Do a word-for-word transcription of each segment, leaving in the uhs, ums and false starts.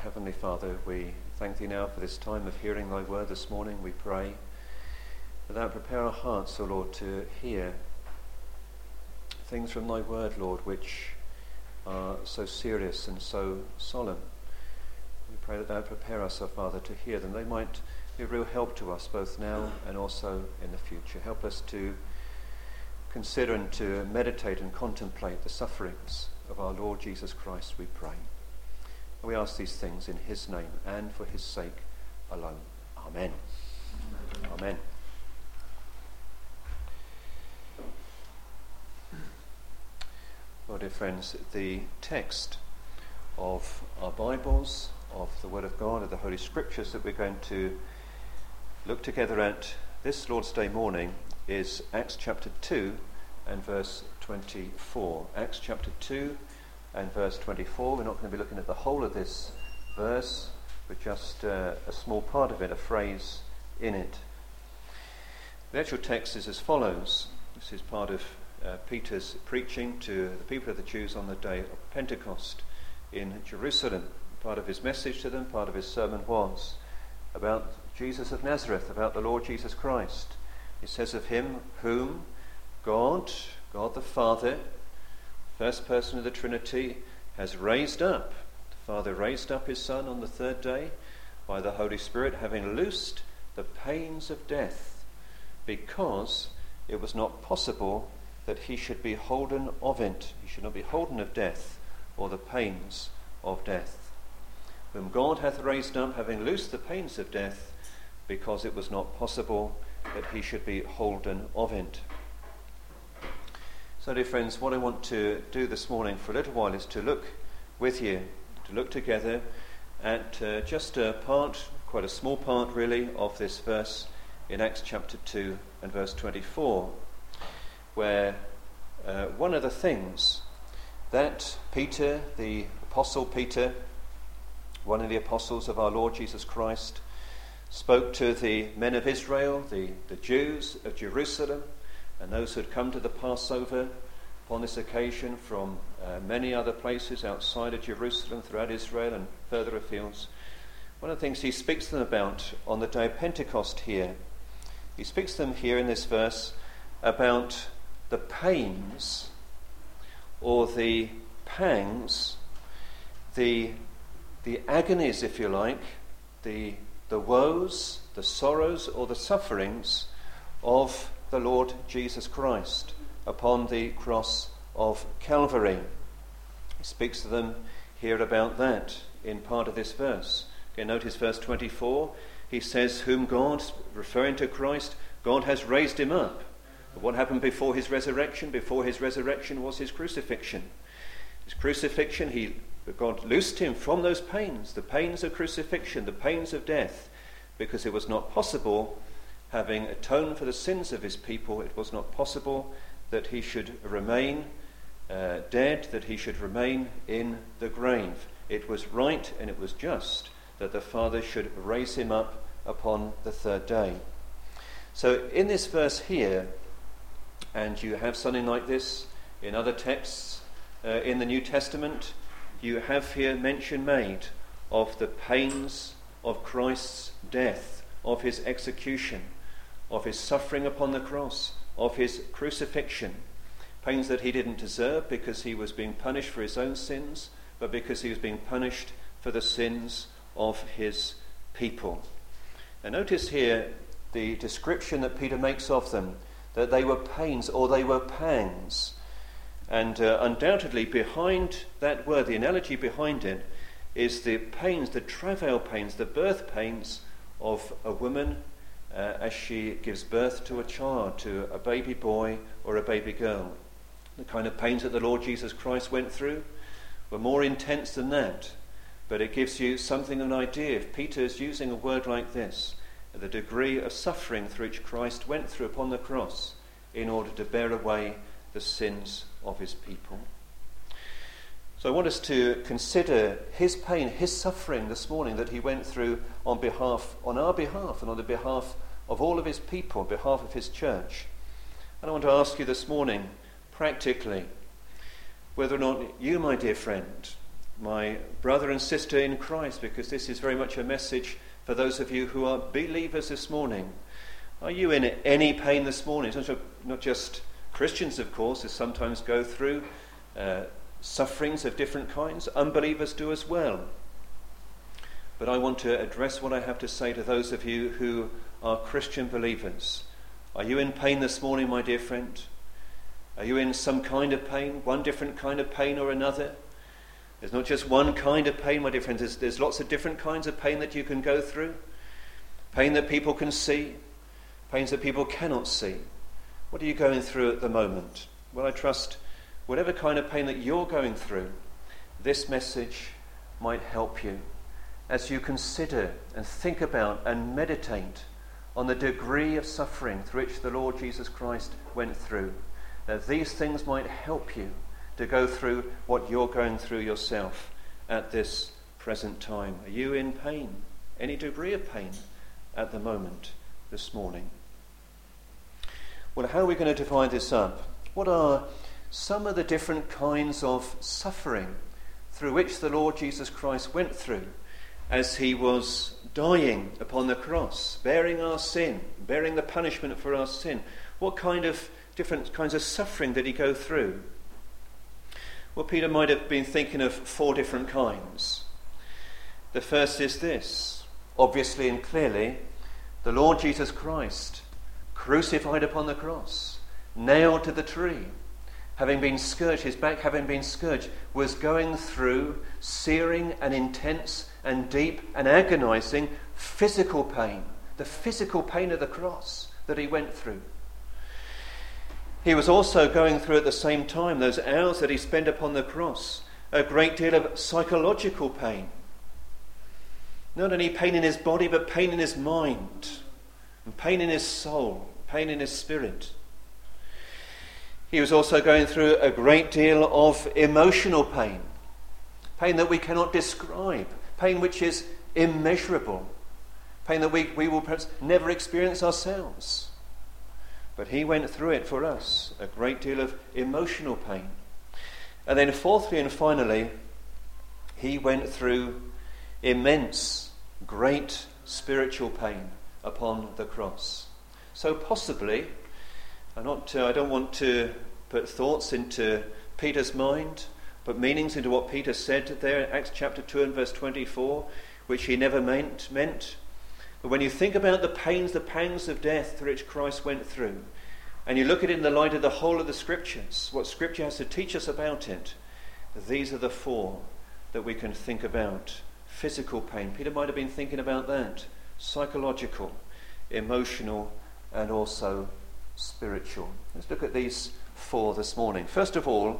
Heavenly Father, we thank thee now for this time of hearing thy word this morning. We pray that thou prepare our hearts, O Lord, to hear things from thy word, Lord, which are so serious and so solemn. We pray that thou prepare us, O Father, to hear them. They might be a real help to us both now and also in the future. Help us to consider and to meditate and contemplate the sufferings of our Lord Jesus Christ, we pray. And we ask these things in his name and for his sake alone. Amen. Amen. Amen. Well, dear friends, the text of our Bibles, of the Word of God, of the Holy Scriptures that we're going to look together at this Lord's Day morning is Acts chapter two and verse twenty-four. Acts chapter two and verse twenty-four. We're not going to be looking at the whole of this verse, but just uh, a small part of it, a phrase in it. The actual text is as follows. This is part of uh, Peter's preaching to the people of the Jews on the day of Pentecost in Jerusalem. Part of his message to them, part of his sermon was about Jesus of Nazareth, about the Lord Jesus Christ. He says of him, whom God, God the Father, first person of the Trinity, has raised up. The Father raised up his Son on the third day by the Holy Spirit, having loosed the pains of death, because it was not possible that he should be holden of it. He should not be holden of death or the pains of death. Whom God hath raised up, having loosed the pains of death, because it was not possible that he should be holden of it. So, dear friends, what I want to do this morning for a little while is to look with you, to look together at uh, just a part, quite a small part really, of this verse in Acts chapter two and verse twenty-four, where uh, one of the things that Peter, the Apostle Peter, one of the apostles of our Lord Jesus Christ, spoke to the men of Israel, the, the Jews of Jerusalem, and those who had come to the Passover upon this occasion from uh, many other places outside of Jerusalem, throughout Israel and further afields. One of the things he speaks to them about on the day of Pentecost here, he speaks to them here in this verse about the pains or the pangs, the, the agonies, if you like, the, the woes, the sorrows or the sufferings of the Lord Jesus Christ upon the cross of Calvary. He speaks to them here about that in part of this verse. Okay, notice verse twenty-four. He says, whom God, referring to Christ, God has raised him up. But what happened before his resurrection? Before his resurrection was his crucifixion. His crucifixion, he, God loosed him from those pains, the pains of crucifixion, the pains of death, because it was not possible, having atoned for the sins of his people, it was not possible that he should remain uh, dead, that he should remain in the grave. It was right and it was just that the Father should raise him up upon the third day. So in this verse here, and you have something like this in other texts uh, in the New Testament, you have here mention made of the pains of Christ's death, of his execution, of his suffering upon the cross, of his crucifixion. Pains that he didn't deserve because he was being punished for his own sins, but because he was being punished for the sins of his people. And notice here the description that Peter makes of them, that they were pains or they were pangs. And uh, undoubtedly behind that word, the analogy behind it, is the pains, the travail pains, the birth pains of a woman uh, as she gives birth to a child, to a baby boy or a baby girl. The kind of pains that the Lord Jesus Christ went through were more intense than that, but it gives you something of an idea. If Peter is using a word like this, the degree of suffering through which Christ went through upon the cross in order to bear away the sins of his people. So I want us to consider his pain, his suffering this morning that he went through on behalf, on our behalf and on the behalf of all of his people, on behalf of his church. And I want to ask you this morning, practically, whether or not you, my dear friend, my brother and sister in Christ, because this is very much a message for those of you who are believers this morning. Are you in any pain this morning? It's not just Christians, of course, who sometimes go through uh, sufferings of different kinds. Unbelievers do as well. But I want to address what I have to say to those of you who are Christian believers. Are you in pain this morning, my dear friend? Are you in some kind of pain, one different kind of pain or another? There's not just one kind of pain, my dear friends. There's, there's lots of different kinds of pain that you can go through. Pain that people can see. Pains that people cannot see. What are you going through at the moment? Well, I trust whatever kind of pain that you're going through, this message might help you as you consider and think about and meditate on the degree of suffering through which the Lord Jesus Christ went through. That these things might help you to go through what you're going through yourself at this present time. Are you in pain? Any degree of pain at the moment this morning? Well, how are we going to divide this up? What are some of the different kinds of suffering through which the Lord Jesus Christ went through as he was dying upon the cross, bearing our sin, bearing the punishment for our sin? What kind of different kinds of suffering did he go through? Well, Peter might have been thinking of four different kinds. The first is this. Obviously and clearly, the Lord Jesus Christ, crucified upon the cross, nailed to the tree, having been scourged, his back having been scourged, was going through searing and intense and deep and agonizing physical pain, the physical pain of the cross that he went through. He was also going through at the same time, those hours that he spent upon the cross, a great deal of psychological pain. Not only pain in his body, but pain in his mind, and pain in his soul, pain in his spirit. He was also going through a great deal of emotional pain, pain that we cannot describe, pain which is immeasurable, pain that we, we will perhaps never experience ourselves. But he went through it for us, a great deal of emotional pain. And then fourthly and finally, he went through immense, great spiritual pain upon the cross. So possibly, I'm not, uh, I don't want to put thoughts into Peter's mind, but meanings into what Peter said there in Acts chapter two and verse twenty-four, which he never meant, meant. But when you think about the pains, the pangs of death through which Christ went through, and you look at it in the light of the whole of the Scriptures, what Scripture has to teach us about it, these are the four that we can think about. Physical pain. Peter might have been thinking about that. Psychological, emotional, and also spiritual. Let's look at these four this morning. First of all,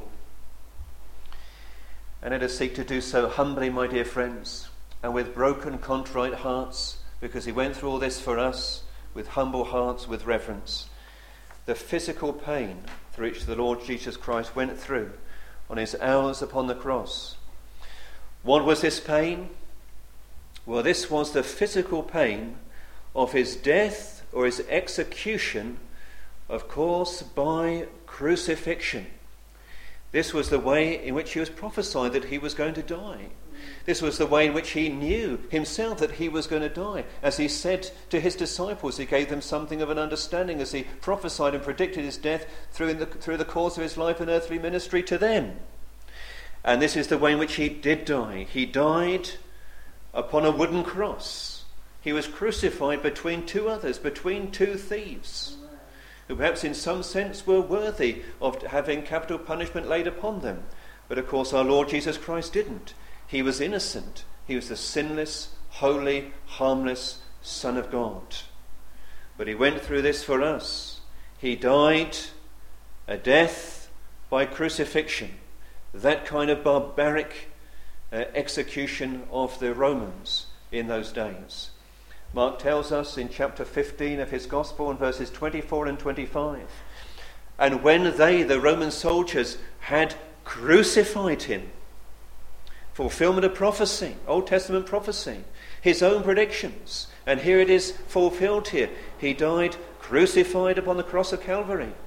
and let us seek to do so humbly, my dear friends, and with broken, contrite hearts, because he went through all this for us, with humble hearts, with reverence. The physical pain through which the Lord Jesus Christ went through on his hours upon the cross. What was this pain? Well, this was the physical pain of his death or his execution, of course, by crucifixion. This was the way in which he was prophesied that he was going to die. This was the way in which he knew himself that he was going to die. As he said to his disciples, he gave them something of an understanding as he prophesied and predicted his death through, in the, through the course of his life and earthly ministry to them. And this is the way in which he did die. He died upon a wooden cross. He was crucified between two others, between two thieves, who perhaps in some sense were worthy of having capital punishment laid upon them. But of course our Lord Jesus Christ didn't. He was innocent. He was the sinless, holy, harmless Son of God. But he went through this for us. He died a death by crucifixion, that kind of barbaric uh, execution of the Romans in those days. Mark tells us in chapter fifteen of his Gospel in verses twenty-four and twenty-five, and when they, the Roman soldiers, had crucified him, fulfillment of prophecy, Old Testament prophecy, his own predictions, and here it is fulfilled here. He died crucified upon the cross of Calvary.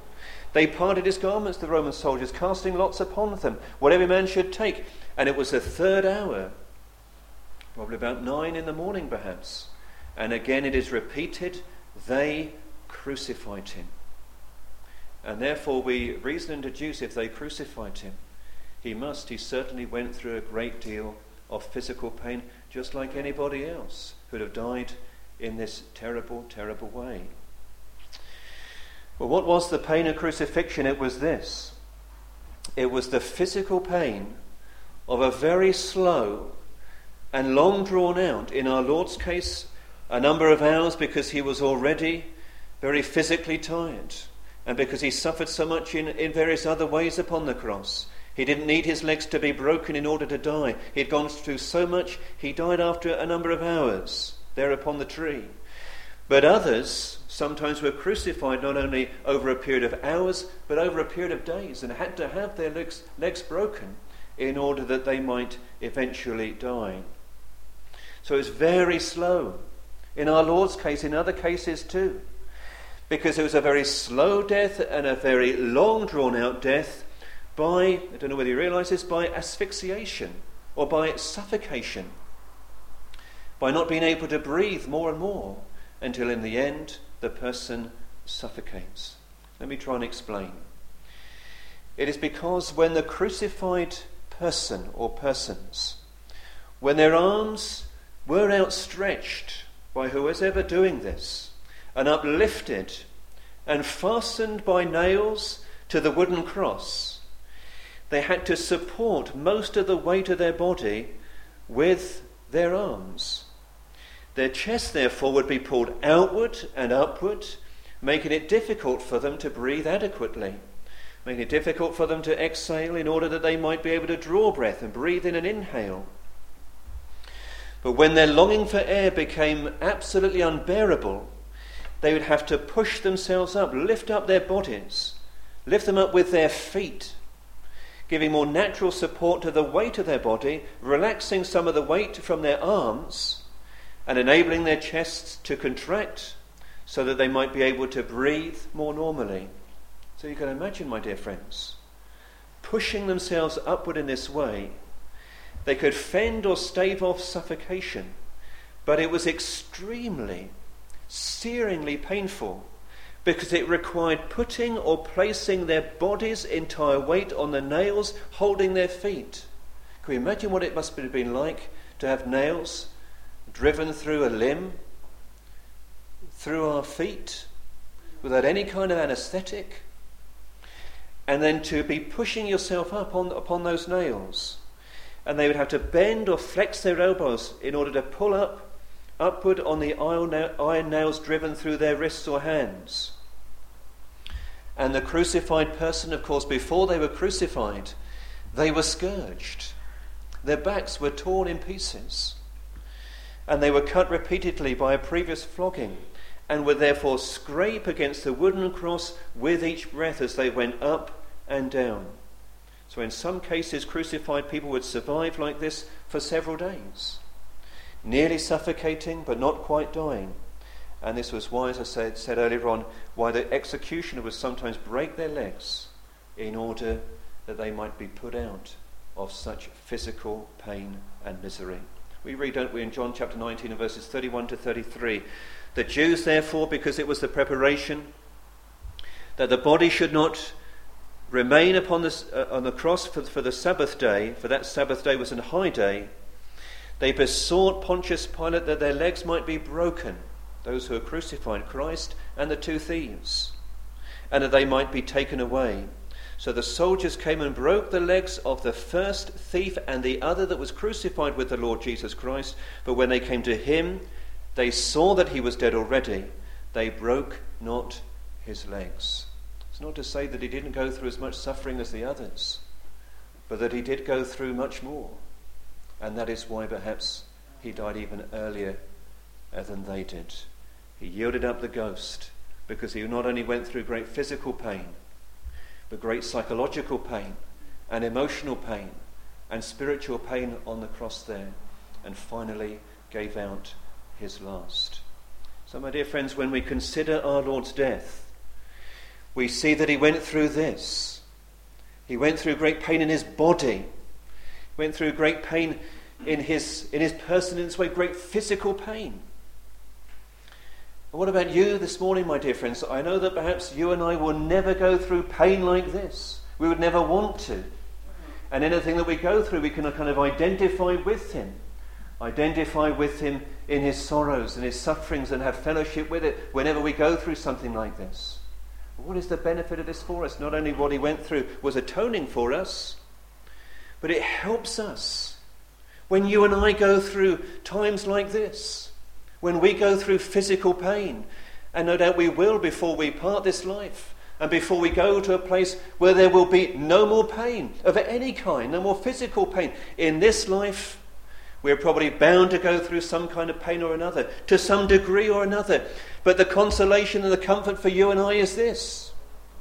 They parted his garments, the Roman soldiers, casting lots upon them, what every man should take. And it was the third hour, probably about nine in the morning perhaps. And again it is repeated, they crucified him. And therefore we reason and deduce, if they crucified him, he must, he certainly went through a great deal of physical pain, just like anybody else who'd have died in this terrible, terrible way. Well, what was the pain of crucifixion? It was this. It was the physical pain of a very slow and long drawn out, in our Lord's case, a number of hours, because he was already very physically tired and because he suffered so much in, in various other ways upon the cross. He didn't need his legs to be broken in order to die. He'd gone through so much, he died after a number of hours there upon the tree. But others sometimes were crucified not only over a period of hours, but over a period of days, and had to have their legs, legs broken in order that they might eventually die. So it's very slow. In our Lord's case, in other cases too. Because it was a very slow death and a very long drawn out death by, I don't know whether you realise this, by asphyxiation or by suffocation. By not being able to breathe more and more until in the end the person suffocates. Let me try and explain. It is because when the crucified person or persons, when their arms were outstretched by who was ever doing this, and uplifted and fastened by nails to the wooden cross, they had to support most of the weight of their body with their arms. Their chest, therefore, would be pulled outward and upward, making it difficult for them to breathe adequately, making it difficult for them to exhale in order that they might be able to draw breath and breathe in and inhale. But when their longing for air became absolutely unbearable, they would have to push themselves up, lift up their bodies, lift them up with their feet, giving more natural support to the weight of their body, relaxing some of the weight from their arms, and enabling their chests to contract so that they might be able to breathe more normally. So you can imagine, my dear friends, pushing themselves upward in this way, they could fend or stave off suffocation, but it was extremely, searingly painful because it required putting or placing their body's entire weight on the nails holding their feet. Can you imagine what it must have been like to have nails driven through a limb, through our feet, without any kind of anaesthetic, and then to be pushing yourself up on, upon those nails, and they would have to bend or flex their elbows in order to pull up upward on the iron nails driven through their wrists or hands. And the crucified person, of course, before they were crucified, they were scourged. Their backs were torn in pieces, and they were cut repeatedly by a previous flogging, and would therefore scrape against the wooden cross with each breath as they went up and down. So in some cases, crucified people would survive like this for several days, nearly suffocating but not quite dying. And this was why, as I said, said earlier on, why the executioner would sometimes break their legs in order that they might be put out of such physical pain and misery. We read, don't we, in John chapter nineteen and verses thirty-one to thirty-three, the Jews, therefore, because it was the preparation that the body should not remain upon the, uh, on the cross for, for the Sabbath day, for that Sabbath day was a high day, they besought Pontius Pilate that their legs might be broken, those who had crucified Christ and the two thieves, and that they might be taken away. So the soldiers came and broke the legs of the first thief and the other that was crucified with the Lord Jesus Christ. But when they came to him, they saw that he was dead already. They broke not his legs. It's not to say that he didn't go through as much suffering as the others, but that he did go through much more. And that is why perhaps he died even earlier than they did. He yielded up the ghost because he not only went through great physical pain, but great psychological pain and emotional pain and spiritual pain on the cross there, and finally gave out his last. So, my dear friends, when we consider our Lord's death, we see that he went through this. He went through great pain in his body. He went through great pain in his, in his person, in this way, great physical pain. And what about you this morning, my dear friends? I know that perhaps you and I will never go through pain like this. We would never want to. And anything that we go through, we can kind of identify with him. Identify with him in his sorrows and his sufferings and have fellowship with it whenever we go through something like this. What is the benefit of this for us? Not only what he went through was atoning for us, but it helps us when you and I go through times like this, when we go through physical pain, and no doubt we will before we part this life, and before we go to a place where there will be no more pain of any kind, no more physical pain. In this life, we're probably bound to go through some kind of pain or another, to some degree or another. But the consolation and the comfort for you and I is this.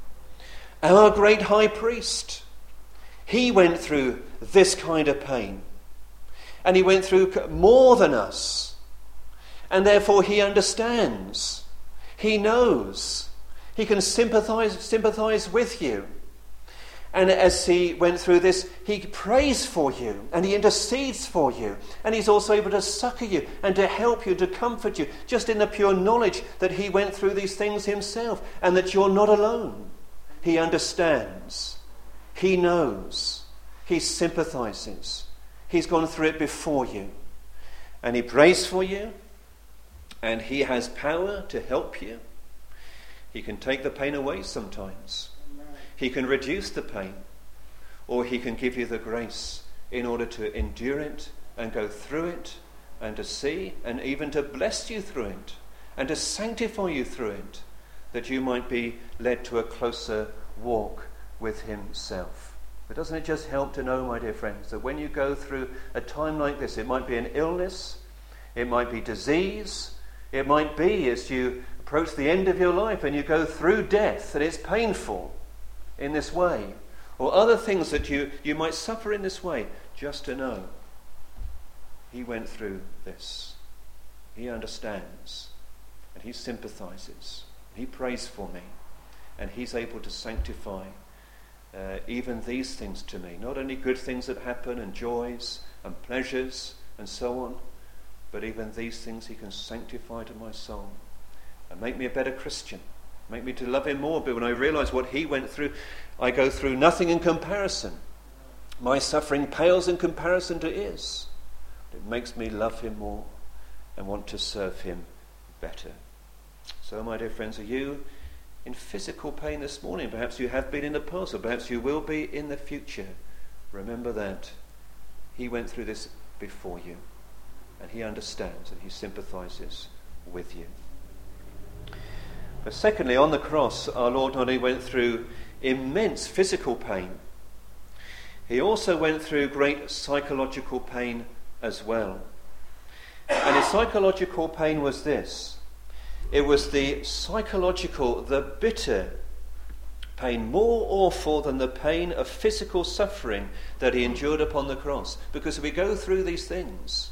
Our great high priest, he went through this kind of pain. And he went through more than us. And therefore he understands. He knows. He can sympathize, sympathize with you. And as he went through this, he prays for you and he intercedes for you. And he's also able to succor you and to help you, to comfort you, just in the pure knowledge that he went through these things himself and that you're not alone. He understands. He knows. He sympathizes. He's gone through it before you. And he prays for you. And he has power to help you. He can take the pain away sometimes. He can reduce the pain, or he can give you the grace in order to endure it and go through it and to see and even to bless you through it and to sanctify you through it, that you might be led to a closer walk with himself. But doesn't it just help to know, my dear friends, that when you go through a time like this, it might be an illness, it might be disease, it might be as you approach the end of your life and you go through death and it's painful in this way, or other things that you, you might suffer in this way, just to know he went through this. He understands, and he sympathizes. He prays for me, and he's able to sanctify uh, even these things to me. Not only good things that happen, and joys, and pleasures, and so on, but even these things he can sanctify to my soul, and make me a better Christian. Make me to love him more. But when I realize what he went through, I go through nothing in comparison. My suffering pales in comparison to his. It makes me love him more and want to serve him better. So, my dear friends, are you in physical pain this morning? Perhaps you have been in the past, or perhaps you will be in the future. Remember that he went through this before you, and he understands and he sympathizes with you. But secondly, on the cross, our Lord not only went through immense physical pain, he also went through great psychological pain as well. And his psychological pain was this. It was the psychological, the bitter pain, more awful than the pain of physical suffering that he endured upon the cross. Because if we go through these things,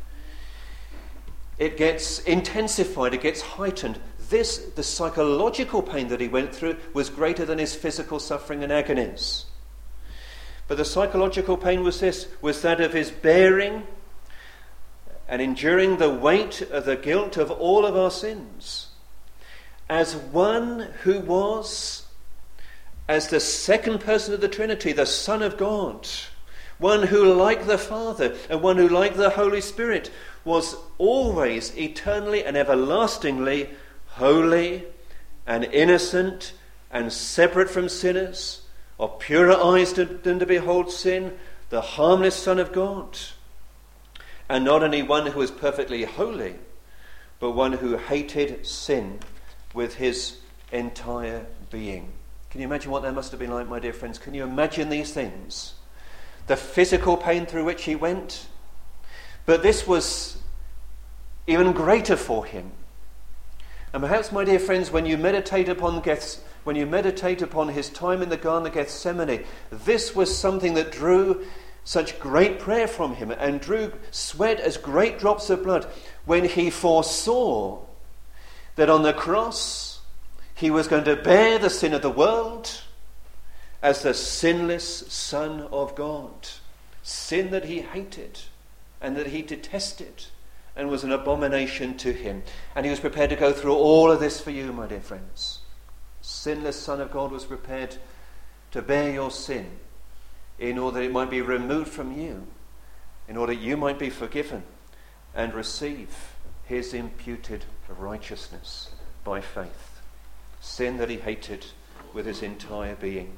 it gets intensified, it gets heightened. This, the psychological pain that he went through, was greater than his physical suffering and agonies. But the psychological pain was this, was that of his bearing and enduring the weight of the guilt of all of our sins. As one who was, as the second person of the Trinity, the Son of God, one who, like the Father, and one who, like the Holy Spirit, was always eternally and everlastingly holy and innocent and separate from sinners, of purer eyes than to behold sin, the harmless Son of God. And not only one who was perfectly holy, but one who hated sin with his entire being. Can you imagine what that must have been like, my dear friends? Can you imagine these things? The physical pain through which he went. But this was even greater for him. And perhaps, my dear friends, when you meditate upon Geths- when you meditate upon his time in the Garden of Gethsemane, this was something that drew such great prayer from him and drew sweat as great drops of blood when he foresaw that on the cross He was going to bear the sin of the world as the sinless Son of God. Sin that he hated and that he detested and was an abomination to him. And he was prepared to go through all of this for you, my dear friends. Sinless Son of God was prepared to bear your sin in order that it might be removed from you, in order that you might be forgiven and receive his imputed righteousness by faith. Sin that he hated with his entire being.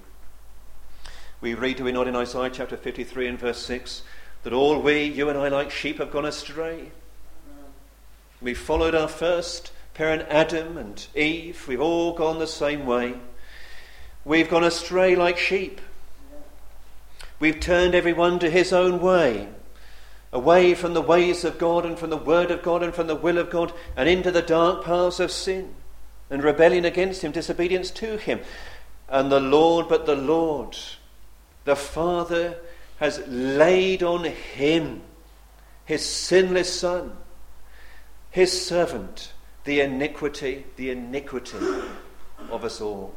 We read, do we not, in Isaiah chapter fifty-three and verse six, that all we, you and I, like sheep have gone astray. We followed our first parent Adam and Eve. We've all gone the same way. We've gone astray like sheep. We've turned everyone to his own way, away from the ways of God and from the word of God and from the will of God, and into the dark paths of sin and rebellion against him, disobedience to him. And the Lord, but the Lord, the Father, has laid on him, his sinless Son, his servant, the iniquity, the iniquity of us all.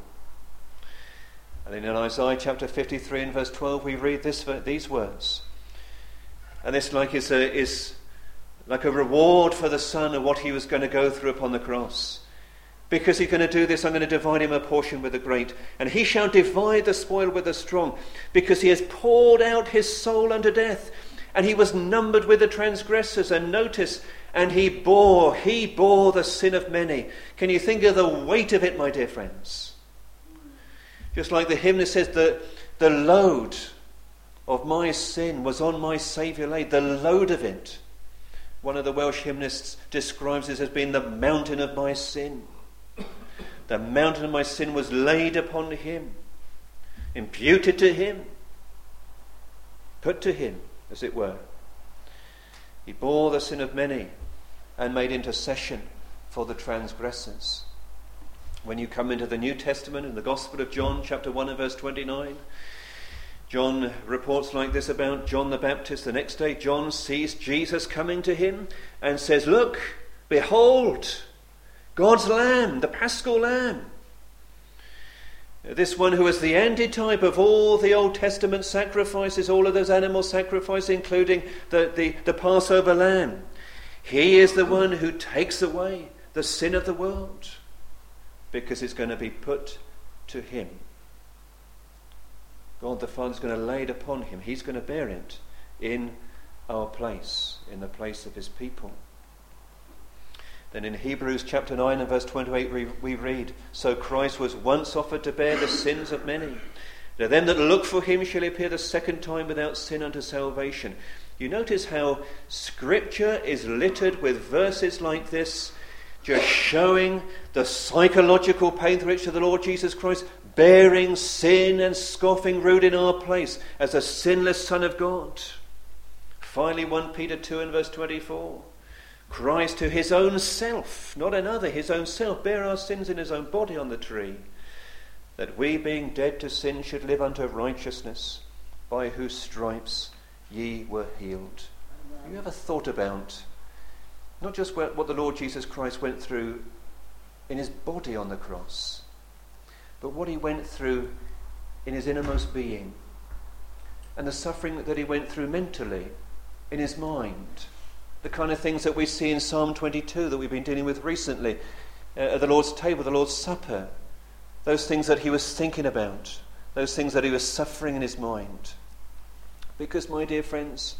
And in Isaiah chapter fifty-three and verse twelve, we read this, these words. And this like is, a, is like a reward for the Son of what he was going to go through upon the cross. Because he's going to do this, I'm going to divide him a portion with the great. And he shall divide the spoil with the strong, because he has poured out his soul unto death. And he was numbered with the transgressors. And notice, and he bore, he bore the sin of many. Can you think of the weight of it, my dear friends? Just like the hymn says, the, the load of my sin was on my Saviour laid. The load of it. One of the Welsh hymnists describes this as being the mountain of my sin. The mountain of my sin was laid upon him, imputed to him, put to him, as it were. He bore the sin of many and made intercession for the transgressors. When you come into the New Testament, in the Gospel of John, chapter one and verse twenty-nine, John reports like this about John the Baptist. The next day, John sees Jesus coming to him and says, "Look, behold, God's Lamb, the Paschal Lamb." This one who is the antitype of all the Old Testament sacrifices, all of those animal sacrifices, including the, the, the Passover lamb. He is the one who takes away the sin of the world, because it's going to be put to him. God the Father is going to lay it upon him. He's going to bear it in our place, in the place of his people. Then in Hebrews chapter nine and verse twenty-eight we, we read, "So Christ was once offered to bear the sins of many. To them that look for him shall appear the second time without sin unto salvation." You notice how Scripture is littered with verses like this, just showing the psychological pain through which the Lord Jesus Christ, bearing sin and scoffing rude in our place as a sinless Son of God. Finally, First Peter two and verse twenty-four. Christ to his own self, not another, his own self, bare our sins in his own body on the tree, that we, being dead to sin, should live unto righteousness, by whose stripes ye were healed. Have you ever thought about not just what the Lord Jesus Christ went through in his body on the cross, but what he went through in his innermost being, and the suffering that he went through mentally, in his mind? The kind of things that we see in Psalm twenty-two that we've been dealing with recently, uh, at the Lord's table, the Lord's Supper. Those things that he was thinking about, those things that he was suffering in his mind. Because, my dear friends,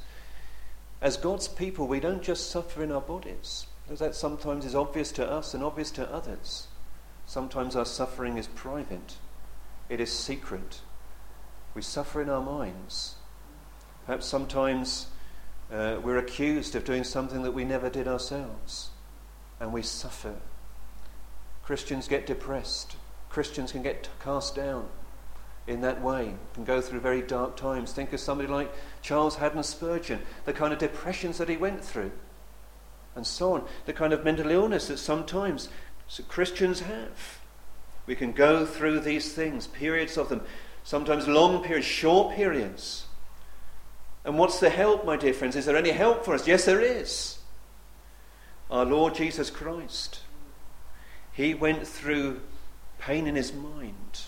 as God's people, we don't just suffer in our bodies, because that sometimes is obvious to us and obvious to others. Sometimes our suffering is private. It is secret. We suffer in our minds. Perhaps sometimes Uh, we're accused of doing something that we never did ourselves, and we suffer. Christians get depressed. Christians can get cast down in that way, can go through very dark times. Think of somebody like Charles Haddon Spurgeon, the kind of depressions that he went through, and so on, the kind of mental illness that sometimes Christians have. We can go through these things, periods of them, sometimes long periods, short periods. And what's the help, my dear friends? Is there any help for us? Yes, there is. Our Lord Jesus Christ. He went through pain in his mind.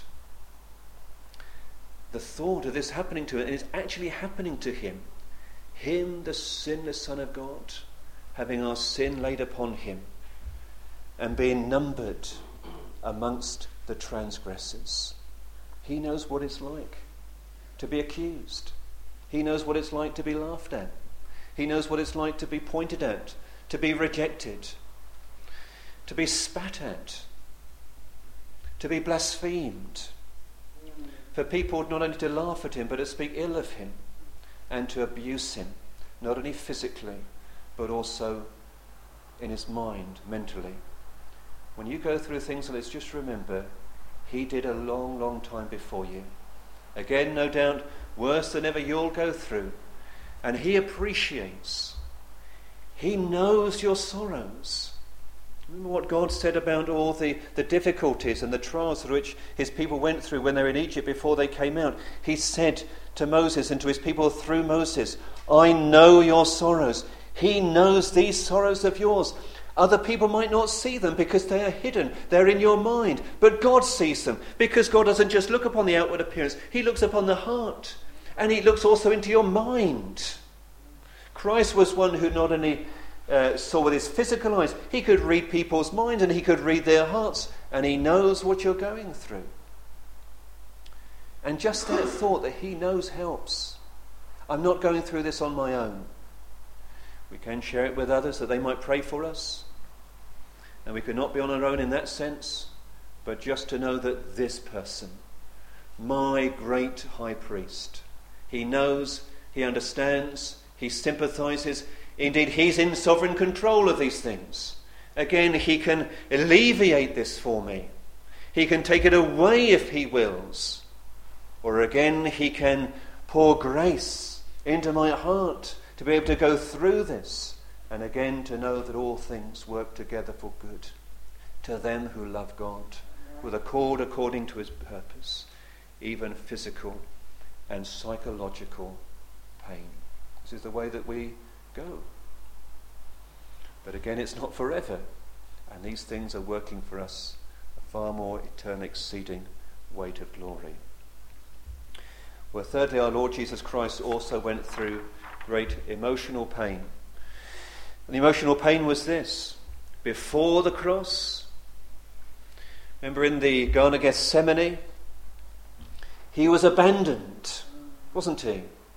The thought of this happening to him, and it's actually happening to him. Him, the sinless Son of God, having our sin laid upon him and being numbered amongst the transgressors. He knows what it's like to be accused. He knows what it's like to be laughed at. He knows what it's like to be pointed at, to be rejected, to be spat at, to be blasphemed, for people not only to laugh at him but to speak ill of him and to abuse him, not only physically but also in his mind, mentally. When you go through things, let's just remember, he did a long, long time before you. Again, no doubt, worse than ever you'll go through. And he appreciates. He knows your sorrows. Remember what God said about all the, the difficulties and the trials through which his people went through when they were in Egypt before they came out. He said to Moses and to his people through Moses, I know your sorrows. He knows these sorrows of yours. Other people might not see them because they are hidden. They're in your mind. But God sees them because God doesn't just look upon the outward appearance. He looks upon the heart. And he looks also into your mind. Christ was one who not only uh, saw with his physical eyes, he could read people's minds and he could read their hearts. And he knows what you're going through. And just that thought that he knows helps. I'm not going through this on my own. We can share it with others that they might pray for us. And we could not be on our own in that sense, but just to know that this person, my great high priest, he knows, he understands, he sympathizes. Indeed, he's in sovereign control of these things. Again, he can alleviate this for me. He can take it away if he wills. Or again, he can pour grace into my heart to be able to go through this, and again to know that all things work together for good to them who love God, with a called according to his purpose, even physical and psychological pain. This is the way that we go. But again, it's not forever, and these things are working for us a far more eternal, exceeding weight of glory. Well, thirdly, our Lord Jesus Christ also went through great emotional pain. And the emotional pain was this. Before the cross, remember in the Garden of Gethsemane, he was abandoned, wasn't he?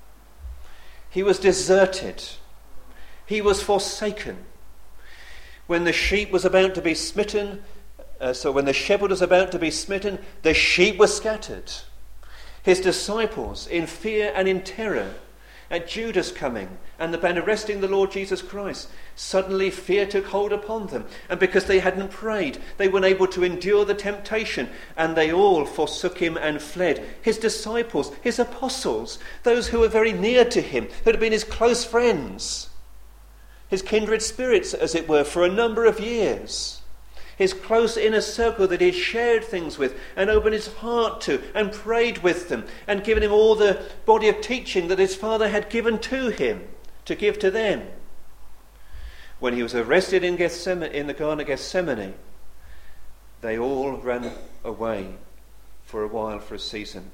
He was deserted. He was forsaken. When the sheep was about to be smitten, uh, so when the shepherd was about to be smitten, the sheep were scattered. His disciples, in fear and in terror, at Judas coming and the band arresting the Lord Jesus Christ, suddenly fear took hold upon them. And because they hadn't prayed, they weren't able to endure the temptation, and they all forsook him and fled. His disciples, his apostles, those who were very near to him, who had been his close friends, his kindred spirits, as it were, for a number of years. His close inner circle that he had shared things with and opened his heart to and prayed with them and given him all the body of teaching that his Father had given to him to give to them. When he was arrested in Gethsemane, in the Garden of Gethsemane, they all ran away for a while, for a season.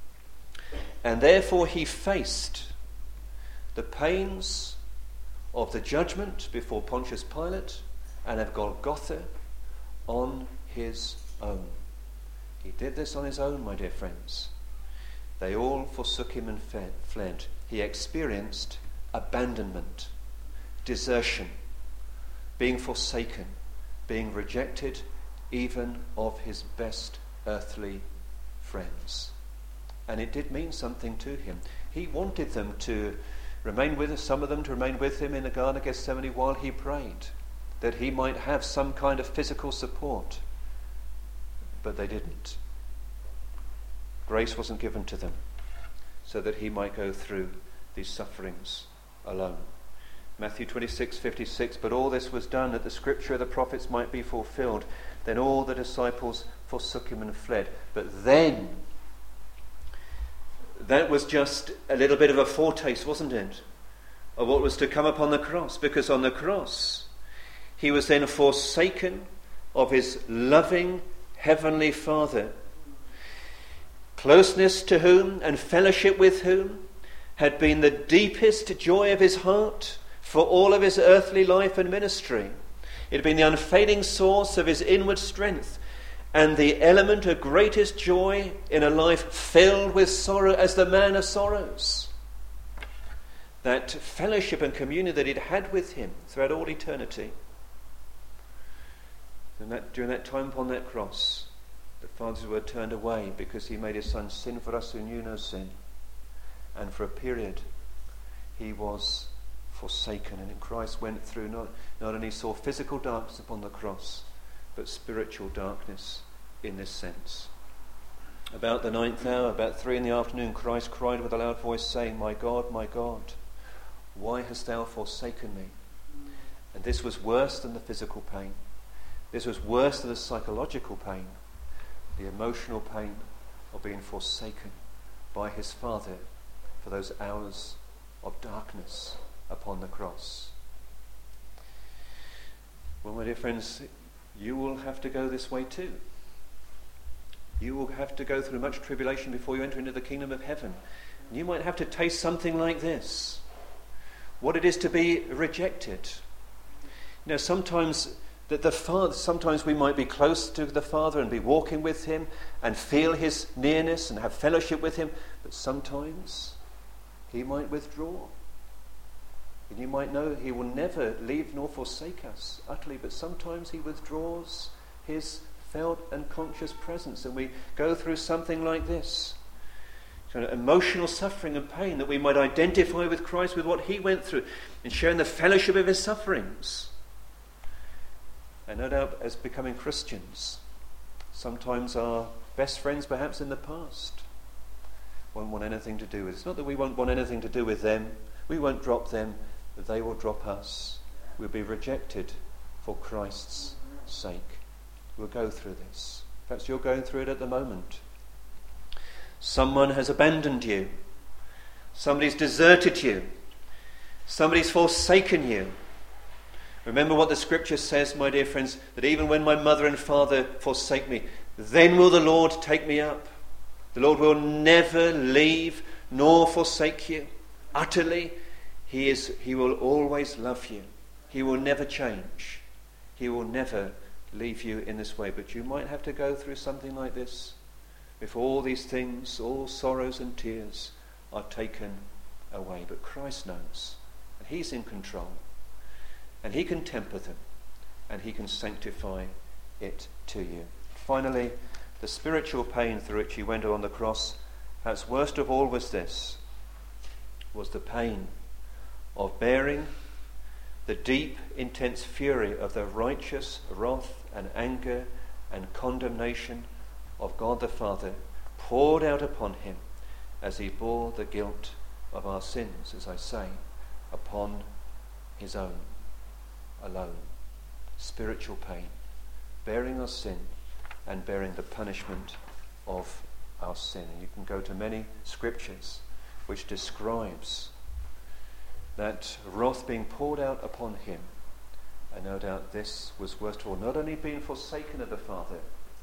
And therefore he faced the pains of the judgment before Pontius Pilate and of Golgotha on his own. He did this on his own, my dear friends. They all forsook him and fled. He experienced abandonment, desertion, being forsaken, being rejected even of his best earthly friends. And it did mean something to him. He wanted them to remain with us, some of them to remain with him in the Garden of Gethsemane while he prayed, that he might have some kind of physical support. But they didn't. Grace wasn't given to them so that he might go through these sufferings alone. Matthew twenty-six fifty-six, but all this was done that the scripture of the prophets might be fulfilled. Then all the disciples forsook him and fled. But then, that was just a little bit of a foretaste, wasn't it, of what was to come upon the cross? Because on the cross, he was then forsaken of his loving heavenly Father, closeness to whom and fellowship with whom had been the deepest joy of his heart for all of his earthly life and ministry. It had been the unfading source of his inward strength and the element of greatest joy in a life filled with sorrow as the man of sorrows. That fellowship and communion that he'd had with him throughout all eternity. And that, during that time upon that cross, the Father's word turned away because he made his Son sin for us who knew no sin. And for a period, he was forsaken. And Christ went through, not, not only saw physical darkness upon the cross, but spiritual darkness in this sense. About the ninth hour, about three in the afternoon, Christ cried with a loud voice, saying, "My God, my God, why hast thou forsaken me?" And this was worse than the physical pain. This was worse than the psychological pain, the emotional pain of being forsaken by his Father for those hours of darkness upon the cross. Well, my dear friends, you will have to go this way too. You will have to go through much tribulation before you enter into the kingdom of heaven. And you might have to taste something like this. What it is to be rejected. You know, sometimes that the Father, sometimes we might be close to the Father and be walking with him and feel his nearness and have fellowship with him, but sometimes he might withdraw. And you might know he will never leave nor forsake us utterly, but sometimes he withdraws his felt and conscious presence, and we go through something like this. Kind of emotional suffering and pain that we might identify with Christ, with what he went through, and sharing the fellowship of his sufferings. And no doubt, as becoming Christians, sometimes our best friends perhaps in the past won't want anything to do with it. It's not that we won't want anything to do with them. We won't drop them, but they will drop us. We'll be rejected for Christ's sake. We'll go through this. Perhaps you're going through it at the moment. Someone has abandoned you. Somebody's deserted you. Somebody's forsaken you. Remember what the scripture says, my dear friends, that even when my mother and father forsake me, then will the Lord take me up. The Lord will never leave nor forsake you. Utterly, he is. He will always love you. He will never change. He will never leave you in this way. But you might have to go through something like this before all these things, all sorrows and tears are taken away. But Christ knows, and he's in control. And he can temper them, and he can sanctify it to you. Finally, the spiritual pain through which he went on the cross, perhaps worst of all was this, was the pain of bearing the deep, intense fury of the righteous wrath and anger and condemnation of God the Father poured out upon him as he bore the guilt of our sins, as I say, upon his own. Alone, spiritual pain, bearing our sin and bearing the punishment of our sin. And you can go to many scriptures which describes that wrath being poured out upon him. And no doubt this was worst of all, not only being forsaken of the Father,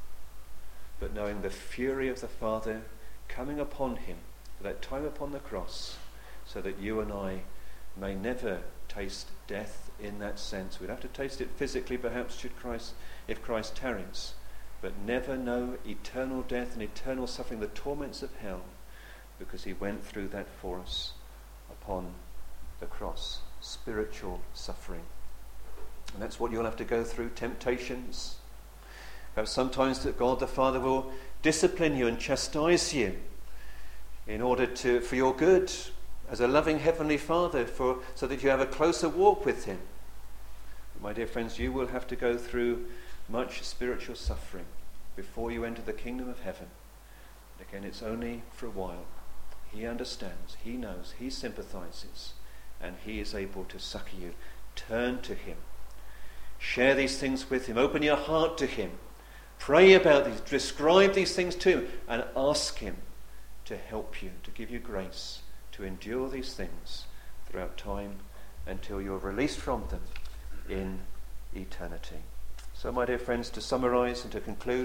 but knowing the fury of the Father coming upon him at that time upon the cross, so that you and I may never taste death in that sense. We'd have to taste it physically, perhaps, should Christ, if Christ tarries, but never know eternal death and eternal suffering, the torments of hell, because he went through that for us upon the cross. Spiritual suffering. And that's what you'll have to go through. Temptations. Perhaps sometimes that God the Father will discipline you and chastise you in order to, for your good, as a loving Heavenly Father, for so that you have a closer walk with him. But my dear friends, you will have to go through much spiritual suffering before you enter the kingdom of heaven. And again, it's only for a while. He understands, he knows, he sympathizes, and he is able to succor you. Turn to him. Share these things with him. Open your heart to him. Pray about these. Describe these things to him and ask him to help you, to give you grace to endure these things throughout time until you're released from them in eternity. So, my dear friends, to summarize and to conclude,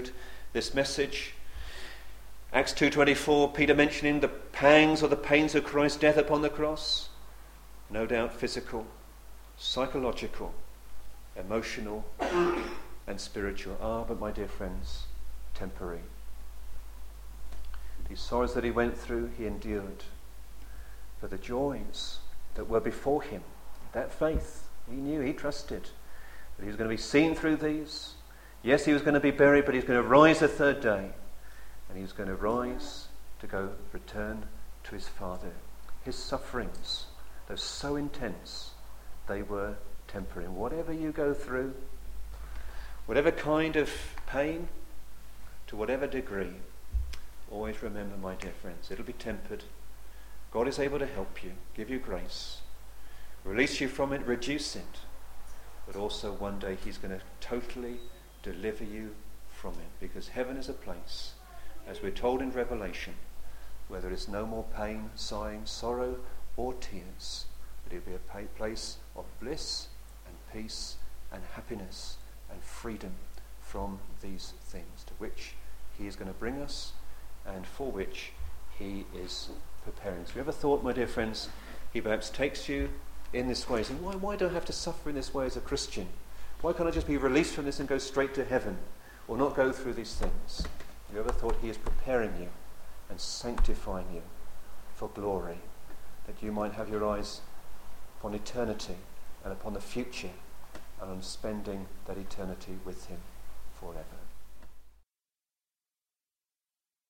this message. Acts two twenty-four, Peter mentioning the pangs or the pains of Christ's death upon the cross. No doubt physical, psychological, emotional and spiritual. Ah, but my dear friends, temporary. These sorrows that he went through, he endured for the joys that were before him. That faith, he knew, he trusted that he was going to be seen through these. Yes, he was going to be buried, but he was going to rise the third day. And he was going to rise to go return to his Father. His sufferings, though so intense, they were temporary. Whatever you go through, whatever kind of pain, to whatever degree, always remember, my dear friends, it'll be tempered. God is able to help you, give you grace, release you from it, reduce it. But also one day he's going to totally deliver you from it, because heaven is a place, as we're told in Revelation, where there is no more pain, sighing, sorrow or tears, but it'll be a place of bliss and peace and happiness and freedom from these things, to which he is going to bring us and for which he is preparing. So have you ever thought, my dear friends, he perhaps takes you in this way, saying, why, why do I have to suffer in this way as a Christian? Why can't I just be released from this and go straight to heaven, or not go through these things? Have you ever thought he is preparing you and sanctifying you for glory, that you might have your eyes upon eternity and upon the future, and on spending that eternity with him forever?